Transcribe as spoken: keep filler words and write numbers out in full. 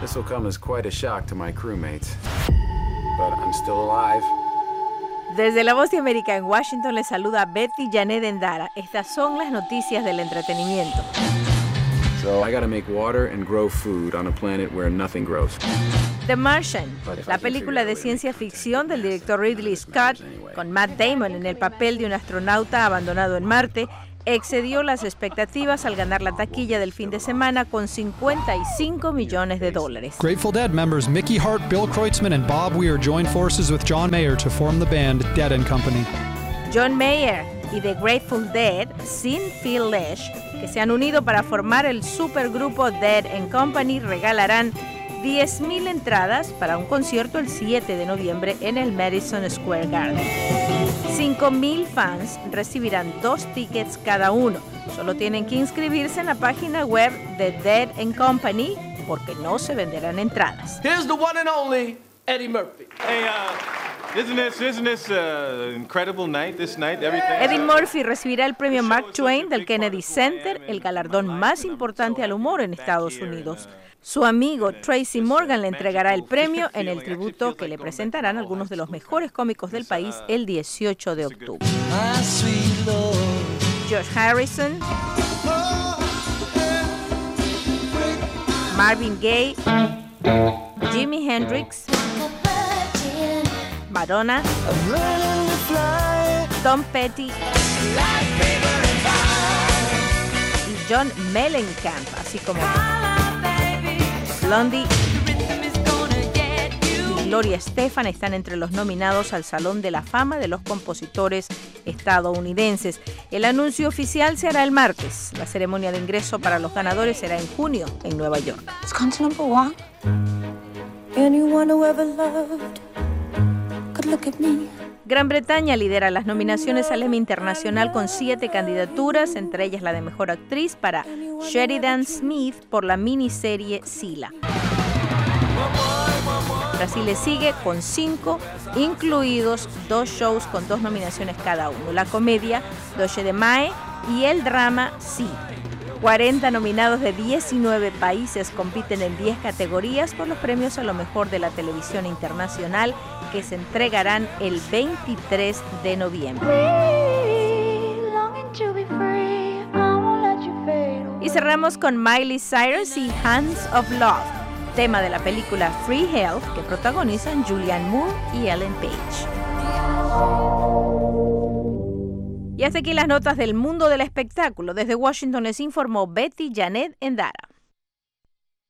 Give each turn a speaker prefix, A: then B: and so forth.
A: This will come as quite a shock to my crewmates. But I'm still alive.
B: Desde La Voz de América en Washington les saluda Betty Janet Endara. Estas son las noticias del entretenimiento.
A: So I gotta make water and grow food on a planet where nothing grows.
B: The Martian, la película de ciencia ficción del director Ridley Scott, con Matt Damon en el papel de un astronauta abandonado en Marte, excedió las expectativas al ganar la taquilla del fin de semana con cincuenta y cinco millones de dólares.
C: Grateful Dead members Mickey Hart, Bill Kreutzmann, and Bob Weir joined forces with John Mayer to form the band Dead and Company.
B: John Mayer y The Grateful Dead, sin Phil Lesh, que se han unido para formar el supergrupo Dead and Company, regalarán diez mil entradas para un concierto el siete de noviembre en el Madison Square Garden. cinco mil fans recibirán dos tickets cada uno. Solo tienen que inscribirse en la página web de Dead and Company porque no se venderán entradas.
D: Here's the one and only Eddie Murphy.
E: Hey, uh, isn't this, isn't this uh, incredible night, this night, everything?
B: Eddie Murphy recibirá el premio Mark Twain del Kennedy Center, el galardón más importante al humor en Estados Unidos. Su amigo Tracy Morgan le entregará el premio en el tributo que le presentarán algunos de los mejores cómicos del país el dieciocho de octubre. Josh Harrison, Marvin Gaye, Jimi Hendrix, Madonna, Tom Petty y John Mellencamp, así como Blondie y Gloria Estefan están entre los nominados al Salón de la Fama de los Compositores Estadounidenses. El anuncio oficial se hará el martes. La ceremonia de ingreso para los ganadores será en junio en Nueva York. Gran Bretaña lidera las nominaciones al Emmy Internacional con siete candidaturas, entre ellas la de Mejor Actriz para Sheridan Smith por la miniserie Sila. Brasil le sigue con cinco, incluidos dos shows con dos nominaciones cada uno, la comedia Doce de Maio y el drama Sí. cuarenta nominados de diecinueve países compiten en diez categorías por los premios a lo mejor de la televisión internacional que se entregarán el veintitrés de noviembre. Y cerramos con Miley Cyrus y Hands of Love, tema de la película Free Health que protagonizan Julianne Moore y Ellen Page. Y hasta aquí las notas del mundo del espectáculo. Desde Washington les informó Betty Janet Endara.